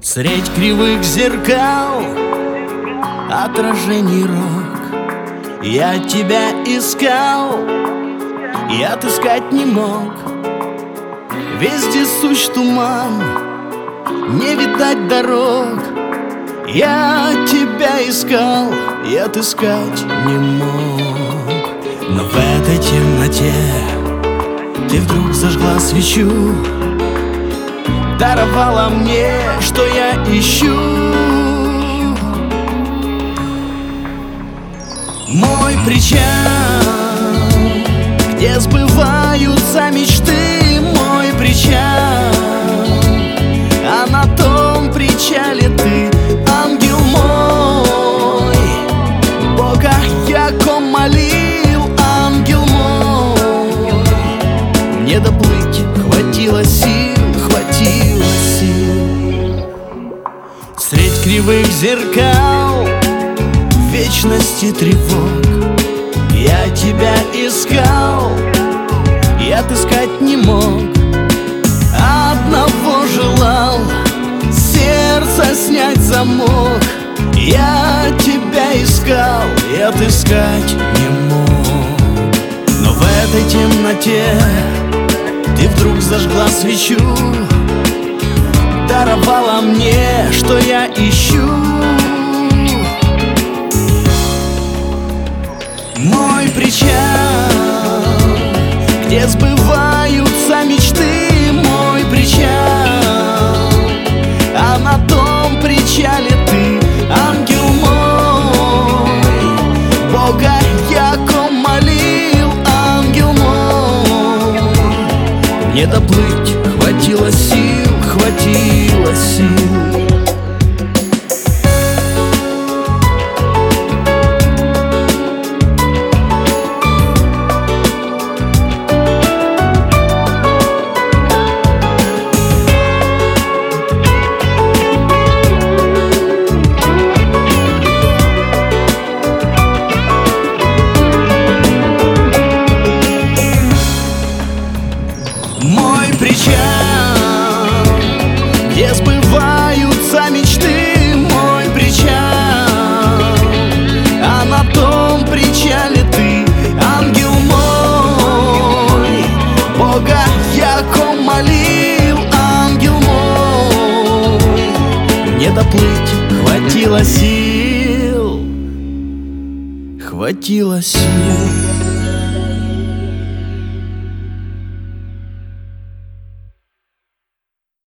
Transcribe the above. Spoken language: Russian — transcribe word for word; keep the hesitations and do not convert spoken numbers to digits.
Средь кривых зеркал, отражений рок, я тебя искал и отыскать не мог. Везде сущ туман, не видать дорог. Я тебя искал и отыскать не мог. Но в этой темноте ты вдруг зажгла свечу, даровала мне, что я ищу. Мой причал, где сбываются мечты. Мой причал, а на том причале ты, ангел мой. Бога я ком молил, ангел мой. Не доплыть хватило сил, хватило сил. Средь кривых зеркал, в вечности тревог, я тебя искал и отыскать не мог. Одного желал, сердце снять замок. Я тебя искал и отыскать не мог. Но в этой темноте ты вдруг зажгла свечу, даровала мне, что я ищу. Мой причал, где сбываются мечты. Мой причал, а на том причале ты, ангел мой. Бога я ком молил, ангел мой. Не доплыть хватило сил, хватило сил. Мой причал, где сбываются мечты. Мой причал, а на том причале ты, ангел мой. Бога я ком молил, ангел мой. Не доплыть хватило сил, хватило сил.